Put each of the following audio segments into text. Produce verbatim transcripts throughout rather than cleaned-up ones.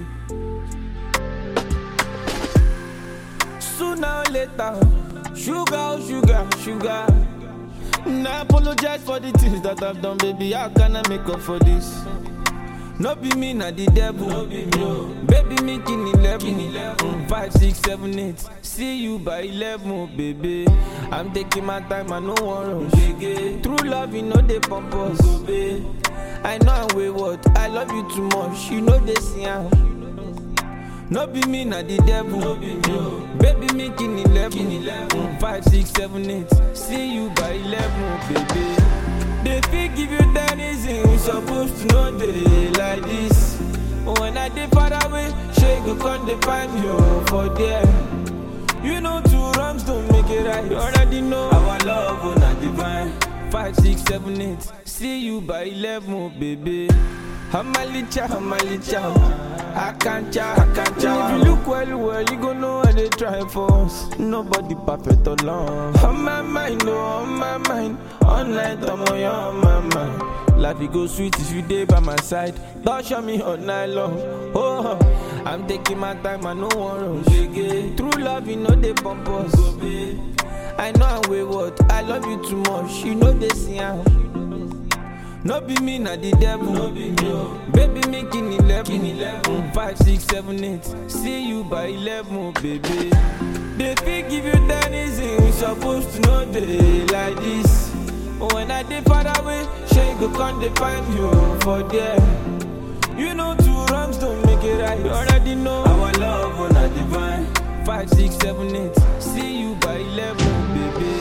Sooner or later, sugar, oh sugar, sugar. I apologize for the things that I've done, baby. How can I make up for this? No be me, not the devil. No be me. Baby, me king eleven. Mm, five, six, seven, eight. See you by eleven, oh, baby. I'm taking my time, I no one rush. True love, you know they pump us. I know I'm wayward, I love you too much. You know they see how. No be me, not the devil. No be me. Baby, me king eleven. Mm, five, six, seven, eight. See you by eleven, oh, baby. They feel give you ten reasons, we supposed to know they like this. When I did far away, she go come they find you for there. You know two wrongs don't make it right. You already know our love will not divine. Five, six, seven, eight. See you by eleven, oh, baby. I'm a licha, I'm a licha. I can't chow, I can't chow. If you look well, well, you gon' know how they try for us. Nobody perfect alone. On my mind, oh, on my mind. Online, I'm on my mind. Life it go sweet if you day by my side. Don't show me all night long. Oh, I'm taking my time, I no one rush. True love, you know they pump us. I know I'm wayward, I love you too much. You know they see how. No be me, not the devil. No be me. Baby, me king eleven. Mm, five, six, seven, eight. See you by eleven, oh, baby. They feel give you ten reasons, we supposed to know they like this. When I did far away, she go come they find you for there. You know two wrongs don't make it right. You already know our love will not divine. Five, six, seven, eight. See you by eleven, baby.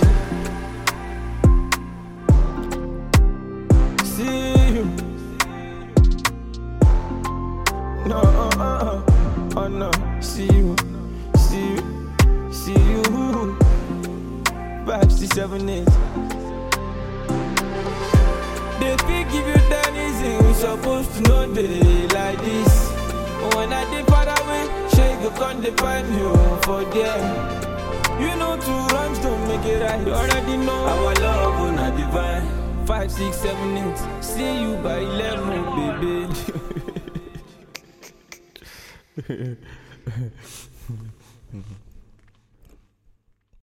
See you. No, uh, uh, uh, oh no. See you, see you, see you. Five, six, seven, eight. They feel give you ten reasons, we supposed to know they like this. When I did far away, she go come they find you for there. You know two wrongs don't make it right. You already know our love will not divine. Five, six, seven, eight. See you by eleven, baby.